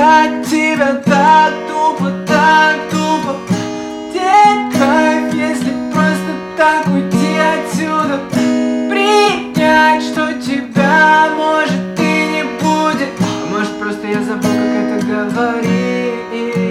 искать тебя так тупо, так тупо. Где кайф, если просто так уйти отсюда? Принять, что тебя может и не будет. А может просто я забыл, как это говорить.